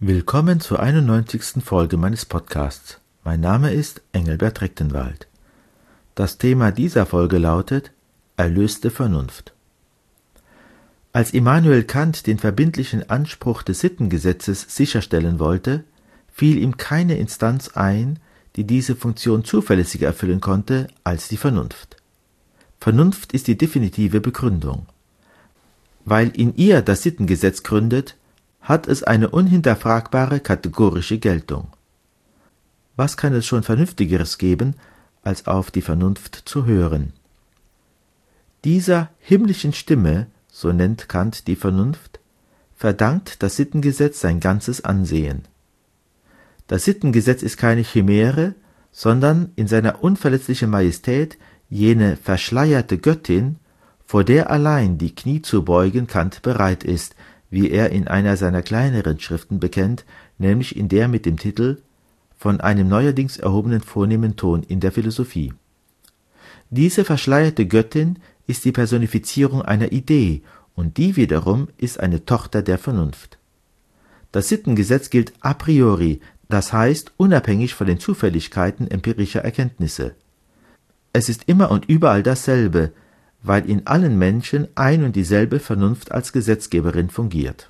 Willkommen zur 91. Folge meines Podcasts. Mein Name ist Engelbert Rechtenwald. Das Thema dieser Folge lautet Erlöste Vernunft. Als Immanuel Kant den verbindlichen Anspruch des Sittengesetzes sicherstellen wollte, fiel ihm keine Instanz ein, die diese Funktion zuverlässiger erfüllen konnte als die Vernunft. Vernunft ist die definitive Begründung. Weil in ihr das Sittengesetz gründet, hat es eine unhinterfragbare kategorische Geltung. Was kann es schon Vernünftigeres geben, als auf die Vernunft zu hören? Dieser himmlischen Stimme, so nennt Kant die Vernunft, verdankt das Sittengesetz sein ganzes Ansehen. Das Sittengesetz ist keine Chimäre, sondern in seiner unverletzlichen Majestät jene verschleierte Göttin, vor der allein die Knie zu beugen Kant bereit ist, wie er in einer seiner kleineren Schriften bekennt, nämlich in der mit dem Titel »Von einem neuerdings erhobenen vornehmen Ton in der Philosophie«. Diese verschleierte Göttin ist die Personifizierung einer Idee, und die wiederum ist eine Tochter der Vernunft. Das Sittengesetz gilt a priori, das heißt unabhängig von den Zufälligkeiten empirischer Erkenntnisse. Es ist immer und überall dasselbe, weil in allen Menschen ein und dieselbe Vernunft als Gesetzgeberin fungiert.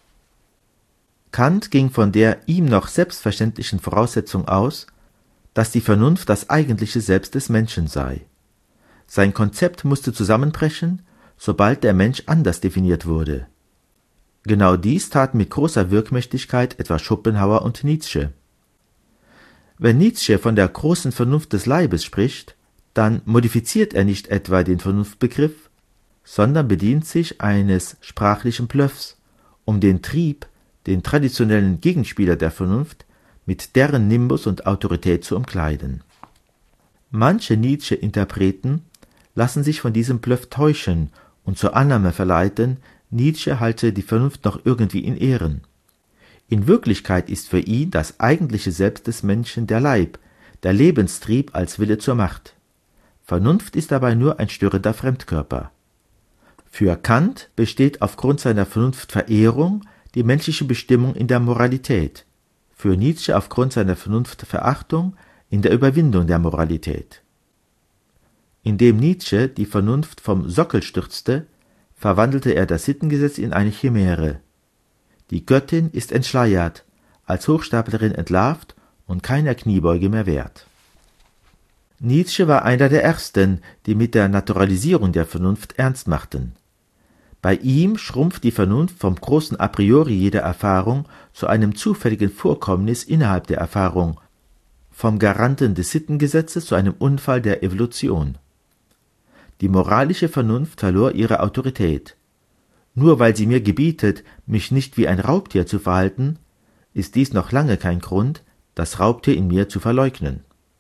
Kant ging von der ihm noch selbstverständlichen Voraussetzung aus, dass die Vernunft das eigentliche Selbst des Menschen sei. Sein Konzept musste zusammenbrechen, sobald der Mensch anders definiert wurde. Genau dies taten mit großer Wirkmächtigkeit etwa Schopenhauer und Nietzsche. Wenn Nietzsche von der großen Vernunft des Leibes spricht, dann modifiziert er nicht etwa den Vernunftbegriff, sondern bedient sich eines sprachlichen Bluffs, um den Trieb, den traditionellen Gegenspieler der Vernunft, mit deren Nimbus und Autorität zu umkleiden. Manche Nietzsche-Interpreten lassen sich von diesem Bluff täuschen und zur Annahme verleiten, Nietzsche halte die Vernunft noch irgendwie in Ehren. In Wirklichkeit ist für ihn das eigentliche Selbst des Menschen der Leib, der Lebenstrieb als Wille zur Macht. Vernunft ist dabei nur ein störender Fremdkörper. Für Kant besteht aufgrund seiner Vernunftverehrung die menschliche Bestimmung in der Moralität, für Nietzsche aufgrund seiner Vernunftverachtung in der Überwindung der Moralität. Indem Nietzsche die Vernunft vom Sockel stürzte, verwandelte er das Sittengesetz in eine Chimäre. Die Göttin ist entschleiert, als Hochstaplerin entlarvt und keiner Kniebeuge mehr wert. Nietzsche war einer der Ersten, die mit der Naturalisierung der Vernunft ernst machten. Bei ihm schrumpft die Vernunft vom großen A priori jeder Erfahrung zu einem zufälligen Vorkommnis innerhalb der Erfahrung, vom Garanten des Sittengesetzes zu einem Unfall der Evolution. Die moralische Vernunft verlor ihre Autorität. Nur weil sie mir gebietet, mich nicht wie ein Raubtier zu verhalten, ist dies noch lange kein Grund, das Raubtier in mir zu verleugnen.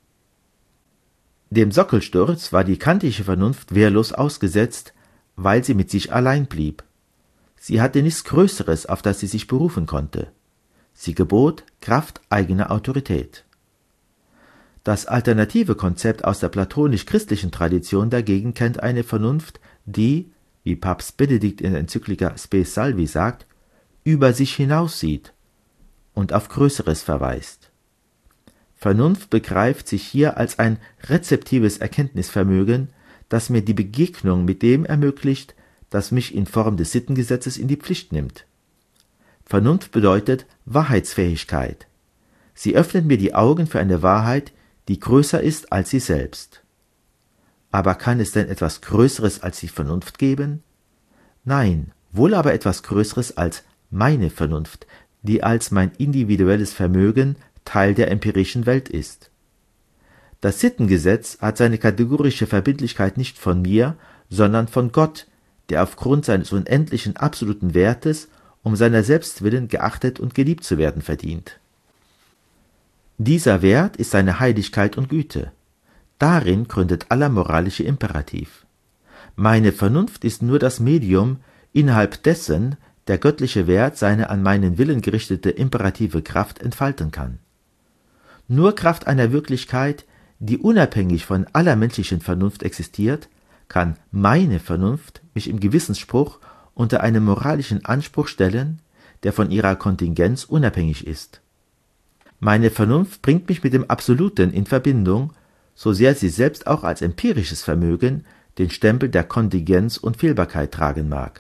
Dem Sockelsturz war die kantische Vernunft wehrlos ausgesetzt, weil sie mit sich allein blieb. Sie hatte nichts Größeres, auf das sie sich berufen konnte. Sie gebot Kraft eigener Autorität. Das alternative Konzept aus der platonisch-christlichen Tradition dagegen kennt eine Vernunft, die, wie Papst Benedikt in der Enzyklika Spes Salvi sagt, über sich hinaussieht und auf Größeres verweist. Vernunft begreift sich hier als ein rezeptives Erkenntnisvermögen, das mir die Begegnung mit dem ermöglicht, das mich in Form des Sittengesetzes in die Pflicht nimmt. Vernunft bedeutet Wahrheitsfähigkeit. Sie öffnet mir die Augen für eine Wahrheit, die größer ist als sie selbst. Aber kann es denn etwas Größeres als die Vernunft geben? Nein, wohl aber etwas Größeres als meine Vernunft, die als mein individuelles Vermögen Teil der empirischen Welt ist. Das Sittengesetz hat seine kategorische Verbindlichkeit nicht von mir, sondern von Gott, der aufgrund seines unendlichen absoluten Wertes um seiner selbst willen geachtet und geliebt zu werden verdient. Dieser Wert ist seine Heiligkeit und Güte. Darin gründet aller moralische Imperativ. Meine Vernunft ist nur das Medium, innerhalb dessen der göttliche Wert seine an meinen Willen gerichtete imperative Kraft entfalten kann. Nur Kraft einer Wirklichkeit, die unabhängig von aller menschlichen Vernunft existiert, kann meine Vernunft mich im Gewissensspruch unter einen moralischen Anspruch stellen, der von ihrer Kontingenz unabhängig ist. Meine Vernunft bringt mich mit dem Absoluten in Verbindung, so sehr sie selbst auch als empirisches Vermögen den Stempel der Kontingenz und Fehlbarkeit tragen mag.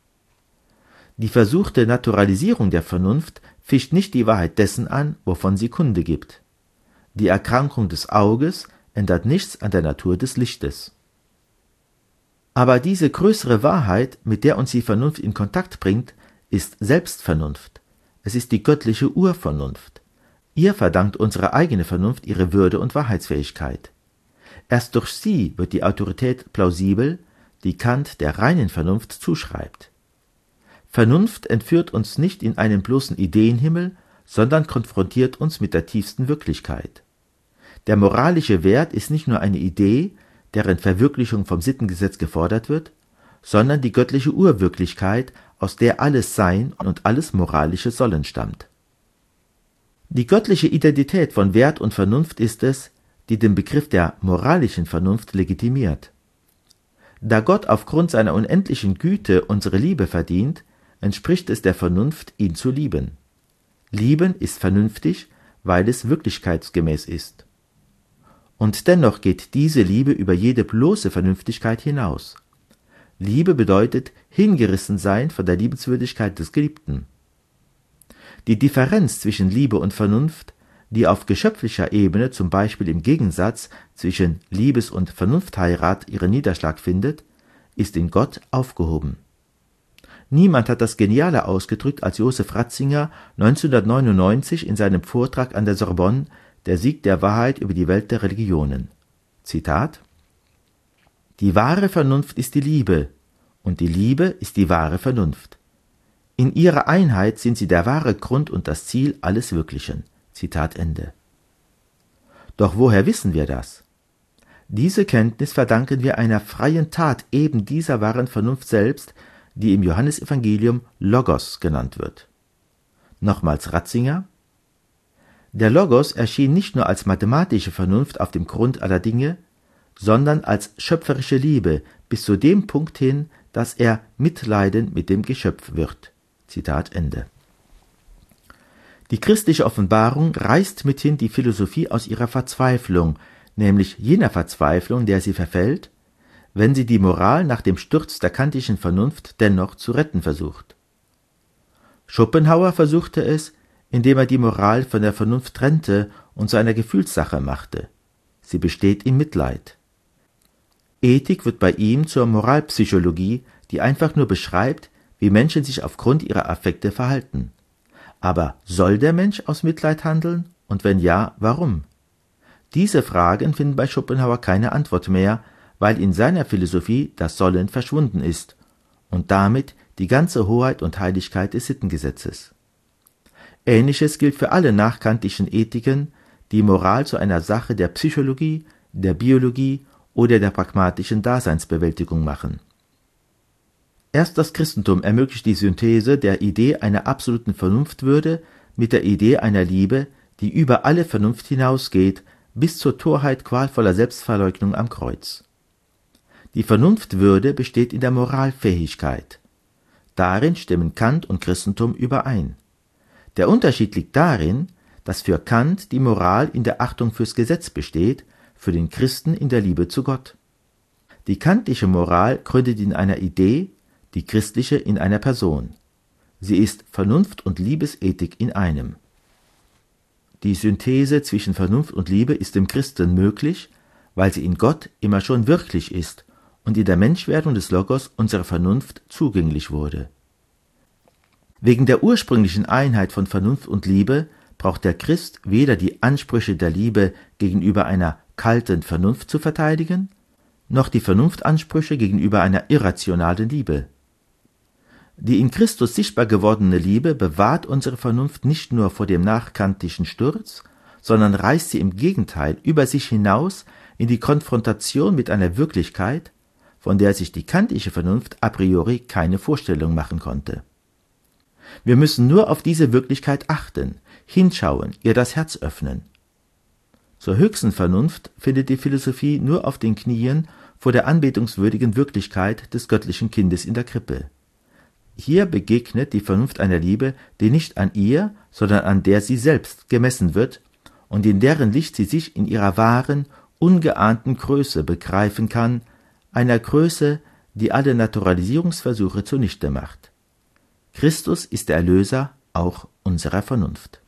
Die versuchte Naturalisierung der Vernunft fischt nicht die Wahrheit dessen an, wovon sie Kunde gibt. Die Erkrankung des Auges ändert nichts an der Natur des Lichtes. Aber diese größere Wahrheit, mit der uns die Vernunft in Kontakt bringt, ist Selbstvernunft. Es ist die göttliche Urvernunft. Ihr verdankt unsere eigene Vernunft ihre Würde und Wahrheitsfähigkeit. Erst durch sie wird die Autorität plausibel, die Kant der reinen Vernunft zuschreibt. Vernunft entführt uns nicht in einen bloßen Ideenhimmel, sondern konfrontiert uns mit der tiefsten Wirklichkeit. Der moralische Wert ist nicht nur eine Idee, deren Verwirklichung vom Sittengesetz gefordert wird, sondern die göttliche Urwirklichkeit, aus der alles Sein und alles moralische Sollen stammt. Die göttliche Identität von Wert und Vernunft ist es, die den Begriff der moralischen Vernunft legitimiert. Da Gott aufgrund seiner unendlichen Güte unsere Liebe verdient, entspricht es der Vernunft, ihn zu lieben. Lieben ist vernünftig, weil es wirklichkeitsgemäß ist. Und dennoch geht diese Liebe über jede bloße Vernünftigkeit hinaus. Liebe bedeutet hingerissen sein von der Liebenswürdigkeit des Geliebten. Die Differenz zwischen Liebe und Vernunft, die auf geschöpflicher Ebene zum Beispiel im Gegensatz zwischen Liebes- und Vernunftheirat ihren Niederschlag findet, ist in Gott aufgehoben. Niemand hat das genialer ausgedrückt als Josef Ratzinger 1999 in seinem Vortrag an der Sorbonne Der Sieg der Wahrheit über die Welt der Religionen. Zitat: Die wahre Vernunft ist die Liebe, und die Liebe ist die wahre Vernunft. In ihrer Einheit sind sie der wahre Grund und das Ziel alles Wirklichen. Zitat Ende. Doch woher wissen wir das? Diese Kenntnis verdanken wir einer freien Tat eben dieser wahren Vernunft selbst, die im Johannesevangelium Logos genannt wird. Nochmals Ratzinger: Der Logos erschien nicht nur als mathematische Vernunft auf dem Grund aller Dinge, sondern als schöpferische Liebe bis zu dem Punkt hin, dass er mitleidend mit dem Geschöpf wird. Zitat Ende. Die christliche Offenbarung reißt mithin die Philosophie aus ihrer Verzweiflung, nämlich jener Verzweiflung, der sie verfällt, wenn sie die Moral nach dem Sturz der kantischen Vernunft dennoch zu retten versucht. Schopenhauer versuchte es, indem er die Moral von der Vernunft trennte und zu einer Gefühlssache machte. Sie besteht im Mitleid. Ethik wird bei ihm zur Moralpsychologie, die einfach nur beschreibt, wie Menschen sich aufgrund ihrer Affekte verhalten. Aber soll der Mensch aus Mitleid handeln? Und wenn ja, warum? Diese Fragen finden bei Schopenhauer keine Antwort mehr, weil in seiner Philosophie das Sollen verschwunden ist und damit die ganze Hoheit und Heiligkeit des Sittengesetzes. Ähnliches gilt für alle nachkantischen Ethiken, die Moral zu einer Sache der Psychologie, der Biologie oder der pragmatischen Daseinsbewältigung machen. Erst das Christentum ermöglicht die Synthese der Idee einer absoluten Vernunftwürde mit der Idee einer Liebe, die über alle Vernunft hinausgeht, bis zur Torheit qualvoller Selbstverleugnung am Kreuz. Die Vernunftwürde besteht in der Moralfähigkeit. Darin stimmen Kant und Christentum überein. Der Unterschied liegt darin, dass für Kant die Moral in der Achtung fürs Gesetz besteht, für den Christen in der Liebe zu Gott. Die kantische Moral gründet in einer Idee, die christliche in einer Person. Sie ist Vernunft und Liebesethik in einem. Die Synthese zwischen Vernunft und Liebe ist dem Christen möglich, weil sie in Gott immer schon wirklich ist und in der Menschwerdung des Logos unserer Vernunft zugänglich wurde. Wegen der ursprünglichen Einheit von Vernunft und Liebe braucht der Christ weder die Ansprüche der Liebe gegenüber einer kalten Vernunft zu verteidigen, noch die Vernunftansprüche gegenüber einer irrationalen Liebe. Die in Christus sichtbar gewordene Liebe bewahrt unsere Vernunft nicht nur vor dem nachkantischen Sturz, sondern reißt sie im Gegenteil über sich hinaus in die Konfrontation mit einer Wirklichkeit, von der sich die kantische Vernunft a priori keine Vorstellung machen konnte. Wir müssen nur auf diese Wirklichkeit achten, hinschauen, ihr das Herz öffnen. Zur höchsten Vernunft findet die Philosophie nur auf den Knien vor der anbetungswürdigen Wirklichkeit des göttlichen Kindes in der Krippe. Hier begegnet die Vernunft einer Liebe, die nicht an ihr, sondern an der sie selbst gemessen wird und in deren Licht sie sich in ihrer wahren, ungeahnten Größe begreifen kann, einer Größe, die alle Naturalisierungsversuche zunichte macht. Christus ist der Erlöser auch unserer Vernunft.